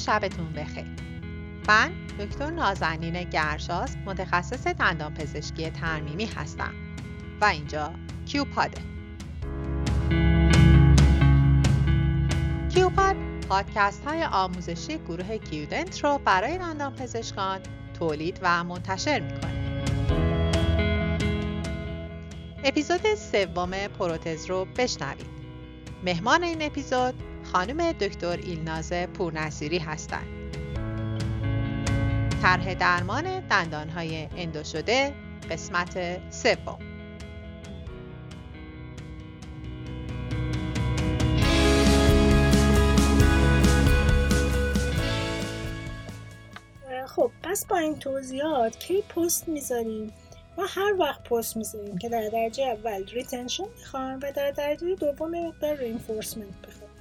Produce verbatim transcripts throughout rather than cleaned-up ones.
شبتون بخیر. من دکتر نازنین گرشاسب متخصص دندانپزشکی ترمیمی هستم و اینجا کیوپاده. کیوپاد پادکست های آموزشی گروه کیودنت رو برای دندانپزشکان تولید و منتشر میکنه. اپیزود سوم پروتز رو بشنوید. مهمان این اپیزود خانم دکتر ایلناز پورنصیری هستند. طرح درمان دندانهای اندو شده قسمت سوم. خب پس با این توضیحات کی پست میذاریم؟ ما هر وقت پست میذاریم که در درجه اول ریتنشن میخوایم و در درجه دوم مقدار رینفورسمنت بخوایم.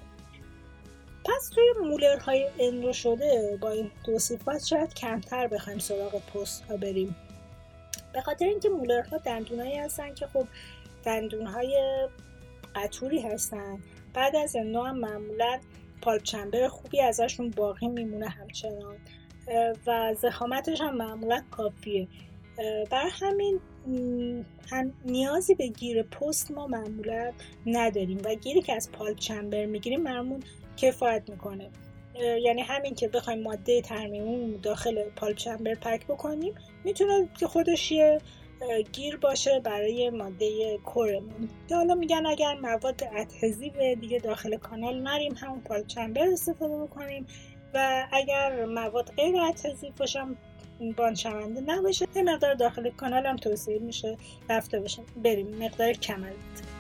پس توی مولرهای اندو شده با این توصیفات شاید کمتر بخوایم سراغ پست ها بریم، به خاطر اینکه مولرها دندونایی هستن که خب دندونهای قطوری هستن. بعد از اندو هم معمولا پالپ چمبر خوبی ازشون باقی میمونه همچنان و ضخامتش هم معمولا کافیه. برای همین هم نیازی به گیر پست ما معمولا نداریم و گیری که از پالپ چمبر میگیریم معمولا کفایت میکنه. یعنی همین که بخوایم ماده ترمیمی داخل پالپ چمبر پک بکنیم میتونه که خودش یه گیر باشه برای ماده کورمون. که حالا میگن اگر مواد ادهزیو دیگه داخل کانال نریم همون پالپ چمبر استفاده بکنیم و اگر مواد غیر ادهزیو باشن باند شونده نباشه یه مقدار داخل کانال هم توصیه میشه رفته باشن بریم مقدار کمر.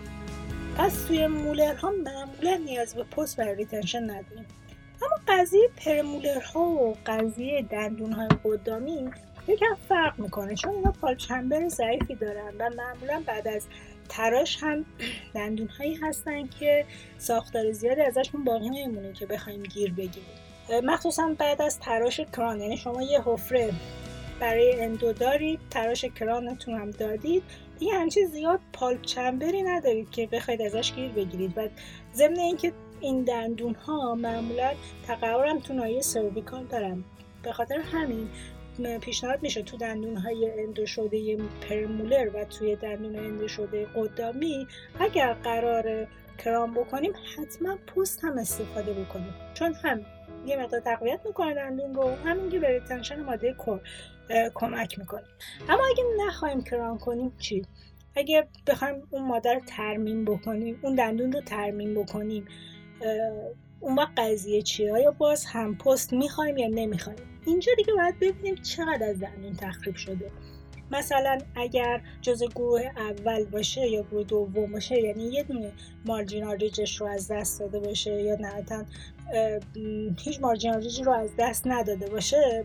پس توی مولرها معمولا نیاز به پست و ریتنشن نداریم. اما قضیه پرمولرها و قضیه دندونهای قدامی یکم فرق میکنه، چون اینا پالپ چمبر ضعیفی دارن و معمولا بعد از تراش هم دندونهایی هستن که ساختار زیادی ازشون باقی نمیمونه که بخوایم گیر بگیریم. مخصوصا بعد از تراش کران، یعنی شما یه حفره برای اندو دارید، تراش کرانتون هم دادید، دیگه همچین زیاد پالپ چمبری ندارید که بخواید ازش گیر بگیرید. و ضمن اینکه این دندون ها معمولا تقعر هم تو ناحیه سرویکال دارن، به خاطر همین پیشنهاد میشه تو دندون های اندو شده پرمولر و توی دندون اندو شده قدامی اگر قرار کران بکنیم حتما پست هم استفاده بکنیم، چون هم یه مقدار تقویت میکنه دندون رو، همین که به ریتنشن ماده کور کمک میکنه. اما اگه نخوایم کران کنیم چی؟ اگه بخوایم اون ماده رو ترمیم بکنیم، اون دندون رو ترمیم بکنیم، اون وقت قضیه چیه؟ آیا باز هم پست میخوایم یا نمیخوایم؟ اینجا دیگه باید ببینیم چقدر از دندون تخریب شده. مثلا اگر جزء گروه اول باشه یا گروه دوم باشه، یعنی یه دونه مارجینال ریجش رو از دست داده باشه یا نهایتاً هیچ مارجینال ریجی رو از دست نداده باشه،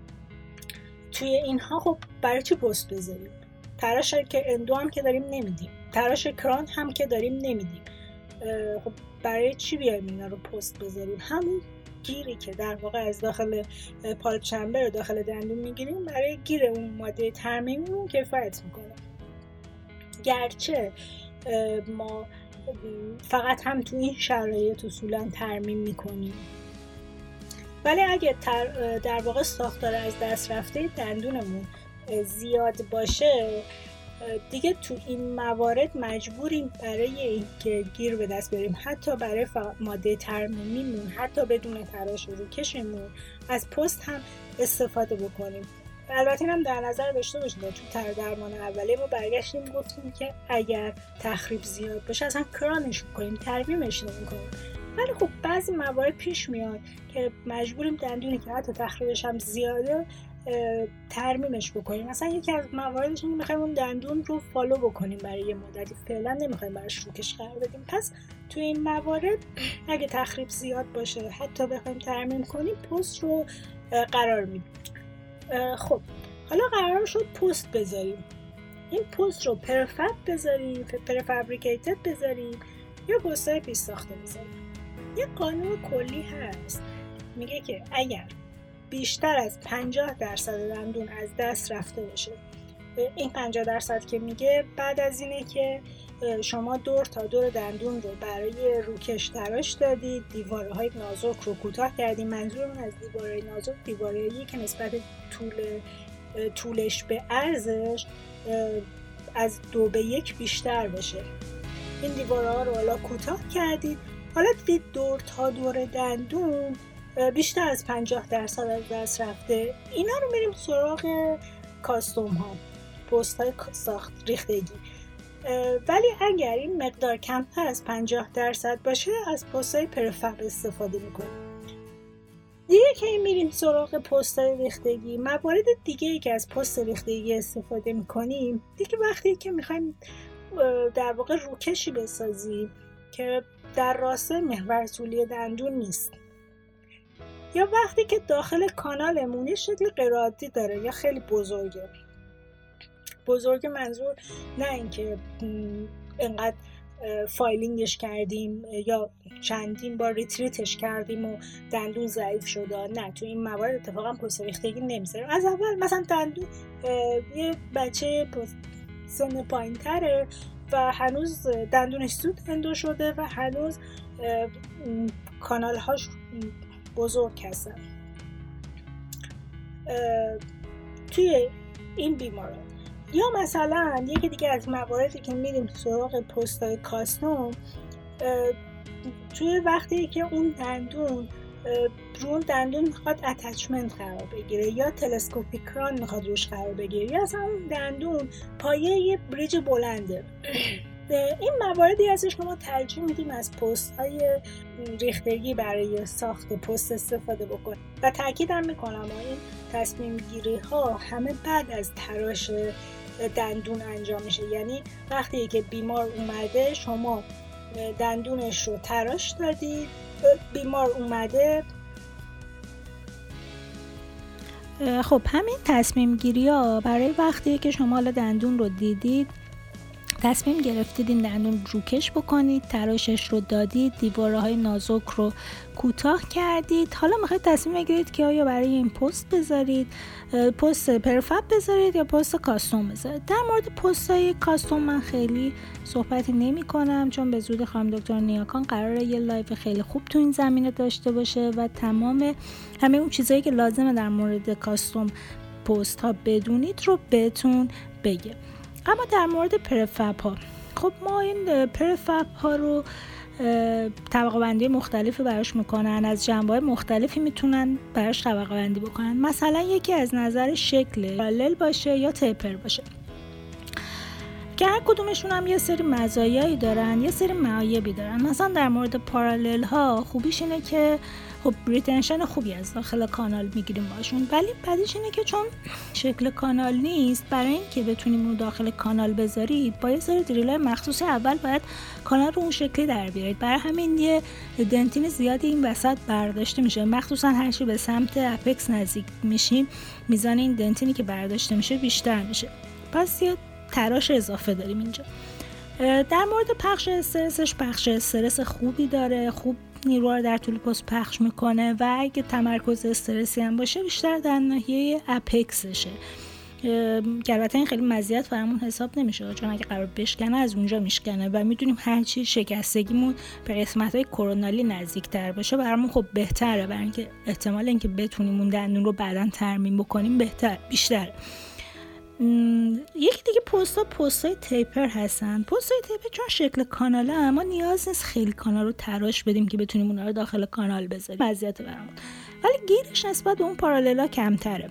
توی اینها خب برای چی پست بذاریم؟ تراش که اندو هم که داریم نمیدیم، تراش کران هم که داریم نمیدیم، خب برای چی بیایم اینا رو پست بذاریم؟ همون گیری که در واقع از داخل پالپ چمبر داخل دندون میگیریم برای گیر اون ماده ترمیمیمون کفایت میکنه. گرچه ما فقط هم تو این شرایط اصولا ترمیم میکنیم، ولی اگه در واقع ساختار از دست رفته دندونمون زیاد باشه دیگه تو این موارد مجبوریم برای اینکه گیر به دست بریم حتی برای ماده ترمیمیمون، حتی بدون تراش و روکشمون، از پست هم استفاده بکنیم. البته هم در نظر داشته باشید تو تر درمان اولیه ما برگشتیم گفتیم که اگر تخریب زیاد باشه اصلا کرانش میکنیم، ترمیمش نمیکنیم. ولی خب بعضی موارد پیش میاد که مجبوریم دندونی که حتی تخریبش هم زیاده ترمیمش بکنیم. مثلا یکی از مواردش اینه میخوایم اون دندون رو فالو بکنیم برای یه مدتی، فعلا نمیخوایم براش روکش قرار بدیم. پس تو این موارد اگه تخریب زیاد باشه حتی بخوایم ترمیم کنیم پست رو قرار میدیم. خب حالا قرار شد پست بذاریم. این پست رو پرفب بذاریم، پرفابریکیتد بذاریم یا پستای پیش ساخته بذاریم. یه قانون کلی هست میگه که اگر بیشتر از پنجاه درصد دندون از دست رفته باشه این پنجاه درصد که میگه بعد از اینه که شما دور تا دور دندون رو برای روکش تراش دادید، دیواره های نازک رو کوتاه کردید. منظورم از دیواره نازک دیواره‌ای که نسبت طول طولش به عرضش از دو به یک بیشتر بشه. این دیواره ها رو حالا کوتاه کردید، حالا دیدید دور تا دور دندون بیشتر از پنجاه درصد از دست رفته. اینا رو میریم سراغ کاستوم ها، پست های ساخت ریختگی. ولی اگر این مقدار کمتر از پنجاه درصد باشه از پست های پرفب استفاده میکنیم. دیگه که میریم سراغ پست های ریختگی، موارد دیگه ای که از پست ریختگی استفاده میکنیم، دیگه وقتی که میخوایم در واقع روکشی بسازیم که در راسته محور طولی دندون نیست، یا وقتی که داخل کانالمون شکل غیرعادی داره یا خیلی بزرگه. بزرگ منظور نه اینکه انقدر فایلینگش کردیم یا چندین بار ریتریتش کردیم و دندون ضعیف شده، نه، تو این موارد اتفاقا پست ریختگی نمیذاریم. از اول مثلا دندون یه بچه سن پایین تره و هنوز دندونش زود اندو شده و هنوز کانال هاش بزرگ هستن. توی این بیماران یا مثلا یکی دیگه از مواردی که میریم سراغ پستای کاستوم، توی وقتی که اون دندون رو دندون میخواد اتچمنت قرار بگیره یا تلسکوپیک کران میخواد روش قرار بگیره یا اصلا اون دندون پایه یه بریج بلنده، این مواردی هستش که ما ترجیح میدیم از پست های ریختگی برای ساخت پست استفاده بکنیم. و تاکیدم میکنم این تصمیم گیری ها همه بعد از تراش دندون انجام میشه. یعنی وقتی که بیمار اومده شما دندونش رو تراش دادید، بیمار اومده. خب همین تصمیم گیری ها برای وقتی که شما حالا دندون رو دیدید، تصمیم گرفتید این دندون روکش بکنید، تراشش رو دادید، دیواره های نازک رو کوتاه کردید، حالا میخواید تصمیم بگیرید که آیا برای این پست بذارید پست پرفب بذارید یا پست کاستوم بذارید. در مورد پست های کاستوم من خیلی صحبتی نمی کنم چون به زودی خانم دکتر نیاکان قراره یه لایو خیلی خوب تو این زمینه داشته باشه و تمام همه اون چیزایی که لازمه در مورد کاستوم پست ها بدونید رو بهتون بگه. اما در مورد پرفب ها، خب ما این پرفب ها رو طبقه بندی مختلفی براش میکنن، از جنبه‌های مختلفی میتونن براش طبقه بندی بکنن. مثلا یکی از نظر شکل پارالل باشه یا تیپر باشه که هر کدومشون هم یه سری مزایایی دارن یه سری معایبی دارن. مثلا در مورد پارالل ها خوبیش اینه که خب ریتنشن خوبی از داخل کانال میگیریم باشون، ولی بعدش اینه که چون شکل کانال نیست، برای اینکه بتونیم اون داخل کانال بذارید با یه سری دریل‌های مخصوصی اول باید کانال رو اون شکلی در بیارید. برای همین یه دنتین زیادی این وسط برداشته میشه، مخصوصا هر چی به سمت اپکس نزدیک میشیم میزان این دنتینی که برداشته میشه بیشتر میشه. پس یه تراش اضافه داریم اینجا. در مورد پخش استرسش، پخش استرس خوبی داره، خوب نیروها رو در طول پست پخش میکنه و اگه تمرکز استرسی هم باشه بیشتر در ناحیه اپکسشه که البته این خیلی مزیت فرامون حساب نمیشه چون اگه قرار بشکنه از اونجا میشکنه و میدونیم هرچی شکستگیمون به قسمت‌های کرونالی نزدیک‌تر باشه برامون خب بهتره، برای اینکه احتمال اینکه بتونیم اون دندون رو بعداً ترمیم بکنیم بهتر بیشتره. یکی دیگه پستا پستای تیپر هستن. پستای تیپر چون شکل کاناله اما نیاز نیست خیلی کانال رو تراش بدیم که بتونیم اونا رو داخل کانال بذاریم، مزیت برامون، ولی گیرش نسبت به اون پاراللا کمتره.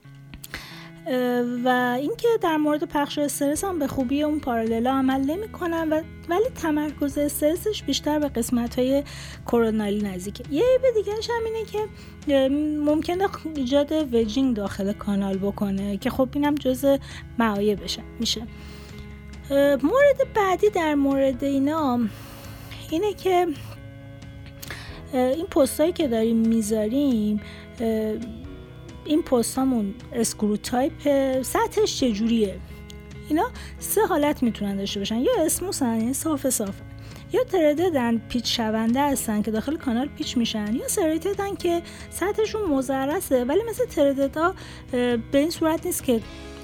و اینکه در مورد پخش استرس هم به خوبی اون پاراللا عمل نمی‌کنن و ولی تمرکز استرسش بیشتر به قسمت‌های کرونالی نزدیکه. یه عیب دیگه‌ش هم اینه که ممکنه ایجاد وجینگ داخل کانال بکنه که خب اینم جزء معایبش میشه. مورد بعدی در مورد اینا اینه که این پستایی که داریم میذاریم، این پستامون اسکرو تایپ سطحش چجوریه؟ اینا سه حالت میتونن داشته باشن، یا اسموسن یعنی صاف صاف، یا ترددن پیچ شونده هستن که داخل کانال پیچ میشن، یا سریتدن که سطحشون مزرسه ولی مثل ترددا به این صورت نیست که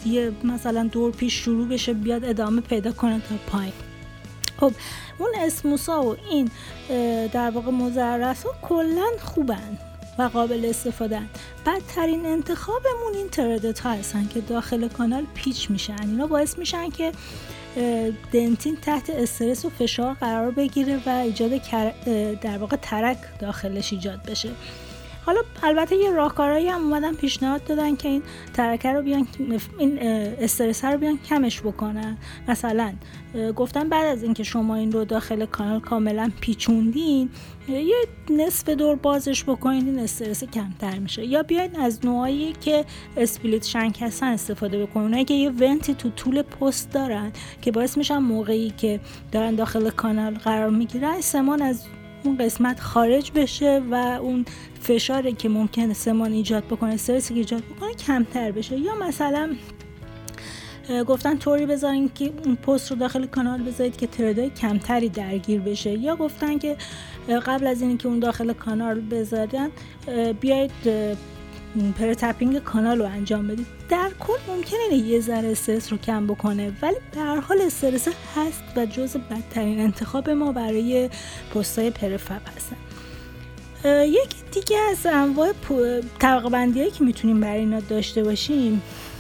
یه مثلا دور پیش شروع بشه بیاد ادامه پیدا کنه تا پایین. خب اون اسموسا و این در واقع مزرس ها کلن خوبن و قابل استفاده هن. بدترین انتخابمون این تردت ها هستن که داخل کانال پیچ میشن. اینا باعث میشن که دنتین تحت استرس و فشار قرار بگیره و ایجاد در واقع ترک داخلش ایجاد بشه. حالا البته یه راهکارهایی هم اومدن پیشنهاد دادن که این ترکه رو بیان، این استرس رو بیان کمش بکنن. مثلا گفتن بعد از اینکه شما این رو داخل کانال کاملا پیچوندین یه نصف دور بازش بکنین، این استرس کمتر میشه. یا بیاین از نوعایی که اسپلیت شنک هستن استفاده بکنین، اونایی که یه ونتی تو طول پست دارن که باعث میشن موقعی که دارن داخل کانال قرار میگیرن سمان از اون قسمت خارج بشه و اون فشاری که ممکنه سمان ایجاد بکنه، استرسی که ایجاد بکنه کمتر بشه. یا مثلا گفتن طوری بذارین که اون پست رو داخل کانال بذارید که تردای کمتری درگیر بشه. یا گفتن که قبل از اینکه اون داخل کانال بذارن بیایید پر تپینگ کانال رو انجام بدید. در کل ممکنه یه ذره استرس رو کم بکنه، ولی به هر حال استرس هست و جزو بدترین انتخاب ما برای پست‌های پرفب هستن. یکی دیگه از انواع طبقه بندی‌هایی که میتونیم برای اینا داشته باشیم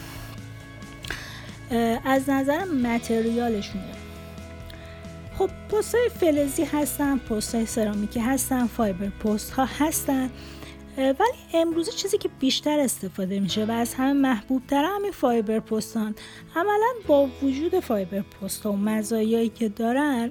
از نظر متریالشونه. خب پست‌های فلزی هستن، پست‌های سرامیکی هستن، فایبر پست ها هستن، ولی امروزه چیزی که بیشتر استفاده میشه و از همه محبوب تر همین فایبر پستان. عملا با وجود فایبر پست ها و مزایایی که دارن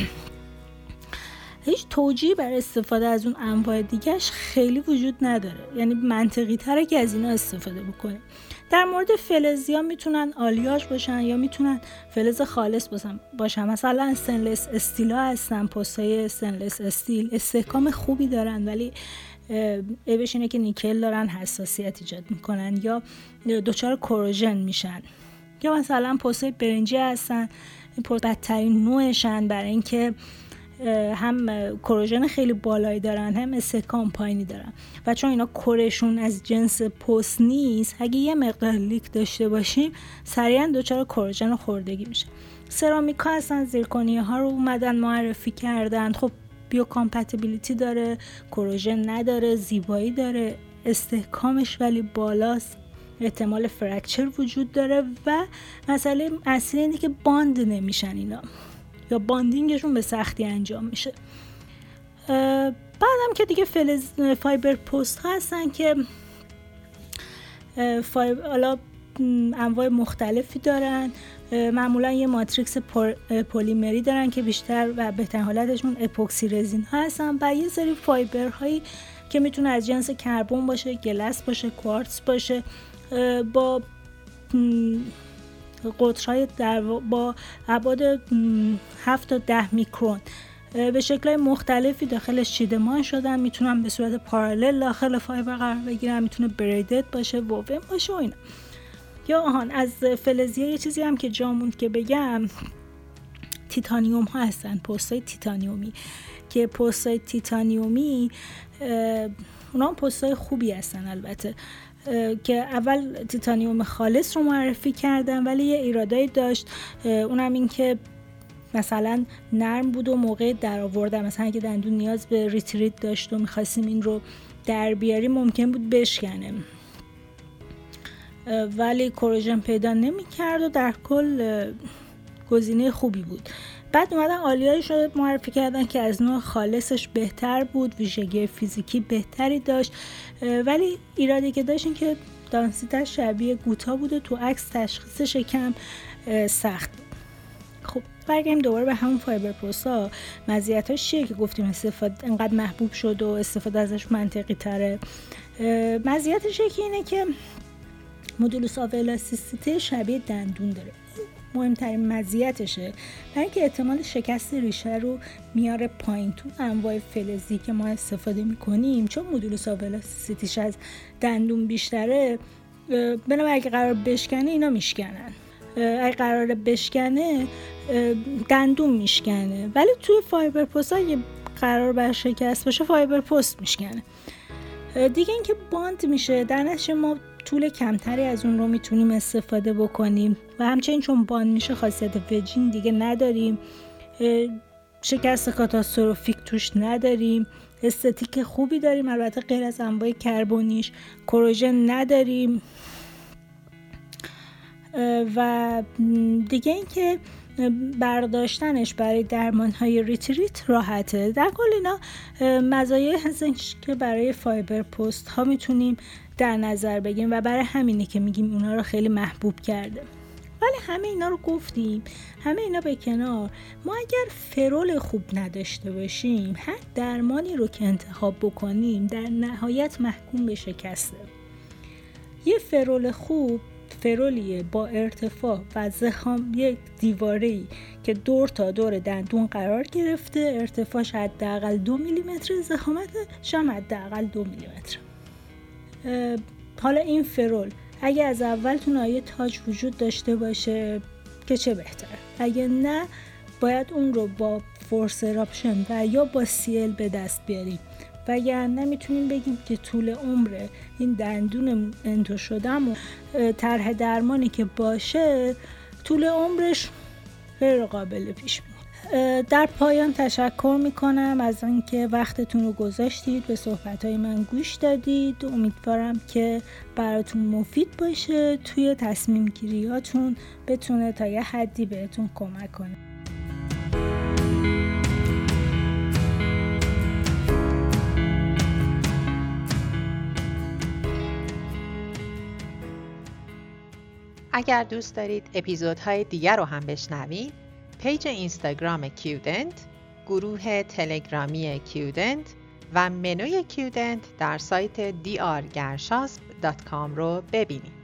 هیچ توجیهی برای استفاده از اون انواع دیگهش خیلی وجود نداره. یعنی منطقی تره که از اینا استفاده بکنیم. در مورد فلزی ها میتونن آلیاژ باشن یا میتونن فلز خالص باشن. مثلا استنلس استیل ها هستن، پستای استنلس استیل استحکام خوبی دارن ولی عیبش اینه که نیکل دارن، حساسیت ایجاد میکنن یا دچار کروژن میشن. یا مثلا پستای برنجی هستن، این پست بدترین نوعشن برای اینکه هم کروژن خیلی بالایی دارن هم استحکام پایینی دارن و چون اینا کرشون از جنس پست نیست، اگه یه مقدار لیک داشته باشیم سریعا دچار کروژن و خوردگی میشه. سرامیکا هستن، زیرکونی ها رو اومدن معرفی کردن. خب بیو کامپتیبیلیتی داره، کروژن نداره، زیبایی داره، استحکامش ولی بالاست، احتمال فرکچر وجود داره و مسئله اصلی اینه که باند نمیشن اینا یا باندینگشون به سختی انجام میشه. بعدم که دیگه فلز فایبر پست هستن که فایبر حالا انواع مختلفی دارن. معمولا یه ماتریکس پلیمری دارن که بیشتر و بهترین حالتشون اپوکسی رزین ها هستن و یه سری فایبر هایی که میتونه از جنس کربن باشه، گلس باشه، کوارتز باشه، با قطرهای در با ابعاد هفت تا ده میکرون به شکل‌های مختلفی داخلش چیدمان شدن. میتونن به صورت پارالل داخل فایبر قرار بگیرن، میتونه بریدد باشه، ووون باشه و اینا. یا آهان از فلزیه یه چیزی هم که جاموند که بگم، تیتانیوم ها هستن، پستای تیتانیومی که پستای تیتانیومی اونا هم پستای خوبی هستن البته، که اول تیتانیوم خالص رو معرفی کردن ولی یه ایرادایی داشت. اونم این که مثلا نرم بود و موقع در آوردن، مثلا اگه دندون نیاز به ریتریت داشت و میخواستیم این رو در بیاریم ممکن بود بشکنه ولی کروژن پیدا نمی کرد و در کل گزینه خوبی بود. بعد اومدن آلیاژ رو معرفی کردن که از نوع خالصش بهتر بود، ویژگی فیزیکی بهتری داشت ولی ایرادی که داشت این که دانسیتش شبیه گوتا بود و تو عکس تشخیصش کم سخت بود. خب برگردیم دوباره به همون فایبر پوستا. مزیتاش چیه که گفتیم استفاده انقدر محبوب شد و استفاده ازش منطقی تره؟ مزیتش یکی اینه که مدولوس آف الاستیسیته شبیه دندون داره. مهمترین مزیتشه برای اینکه احتمال شکست ریشه رو میاره پایین. تو انواع فلزی که ما استفاده میکنیم چون مدولوس آف الاستیسیتیش از دندون بیشتره، بنابراین اگه قرار بشکنه اینا میشکنن، اگه قرار بشکنه دندون میشکنه، ولی توی فایبر پست اگه قرار بر شکست باشه فایبر پست میشکنه. دیگه اینکه باند میشه، در نتیجه ما طول کمتری از اون رو میتونیم استفاده بکنیم و همچنین چون باند میشه خاصیت وجین دیگه نداریم، شکست کاتاستروفیک توش نداریم، استاتیک خوبی داریم، البته غیر از انواع کربونیش، کروژن نداریم و دیگه این که برداشتنش برای درمان‌های ریتریت راحته. در کل اینا مزایای هستش که برای فایبر پست ها میتونیم در نظر بگیریم و برای همینه که میگیم اونا رو خیلی محبوب کرده. ولی همه اینا رو گفتیم، همه اینا به کنار، ما اگر فرول خوب نداشته باشیم هر درمانی رو که انتخاب بکنیم در نهایت محکوم به شکسته. یه فرول خوب فرولیه با ارتفاع و زخام یک دیواره‌ای که دور تا دور دندون قرار گرفته، ارتفاعش حداقل دو میلیمتر، زخامتش هم حداقل دو میلیمتر. حالا این فرول اگه از اول تو ناحیه تاج وجود داشته باشه که چه بهتر، اگه نه باید اون رو با فورس اراپشن و یا با سیل به دست بیاریم و اگر نمیتونیم بگیم که طول عمر این دندون انتو شدم و طرح درمانی که باشه طول عمرش غیر قابل پیش بینی. در پایان تشکر میکنم از اینکه وقتتون رو گذاشتید، به صحبتهای من گوش دادید. امیدوارم که براتون مفید باشه، توی تصمیم گیریاتون بتونه تا یه حدی بهتون کمک کنه. اگر دوست دارید اپیزودهای دیگر رو هم بشنوید، پیج اینستاگرام کیودنت، گروه تلگرامی کیودنت و منوی کیودنت در سایت دی آر گرشاسب دات کام رو ببینید.